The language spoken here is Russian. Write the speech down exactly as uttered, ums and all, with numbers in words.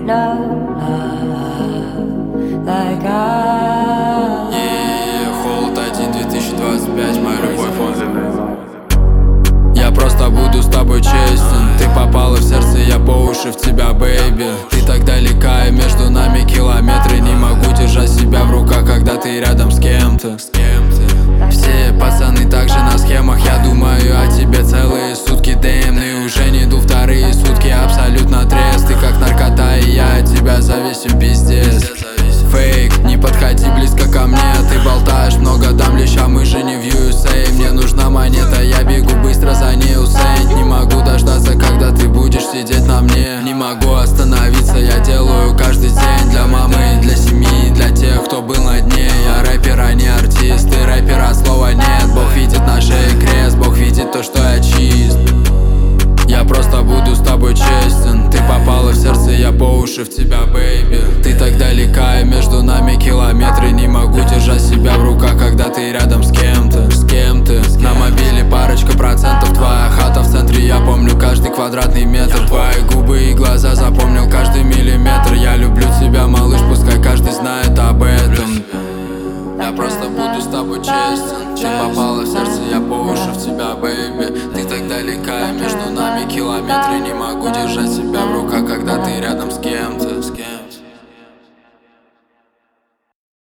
no love like I. Yeah, Холод один, две тысячи двадцать пять, моя любовь, он. Я просто буду с тобой честен. Ты попала в сердце, я по уши в тебя, бэйби. Ты так далека, и между нами километры. Не могу держать себя в руках, когда ты рядом с кем-то. Все пацаны также на схемах. Я думаю о тебе целые сутки, дэм. И уже не иду вторые сутки, абсолютно трезв. Ты как наркота, и я от тебя зависим, пиздец. Фейк, не подходи близко ко мне. Ты болтаешь много, дам леща, мы же не в ю эс эй. Мне нужна монета, я бегу быстро за ней, Усейн. Не могу дождаться, когда ты будешь сидеть на мне. Не могу остановиться, я делаю каждый день. Для мамы, для семьи, для тех, кто был на дне. Я рэпер, а не артист, ты рэпер, а слова нет. Бог видит на шее крест, Бог видит то, что я чист. Я просто буду с тобой честен. Ты попала в сердце, я по уши в тебя, бэйби. Ты так далека, и между нами километры. Не могу держать себя в руках, когда ты рядом с кем-то. С кем ты? На мобиле парочка процентов. Твоя хата в центре, я помню каждый квадратный метр. Твои губы и глаза, запомнил каждый миллиметр. Я люблю тебя, малыш, пускай каждый знает об этом. Я просто буду с тобой честен. Ты попала в сердце, я по уши в тебя, бэйби. Ты так далека, и между нами километры. Не могу держать себя в руках, когда ты рядом с кем-то.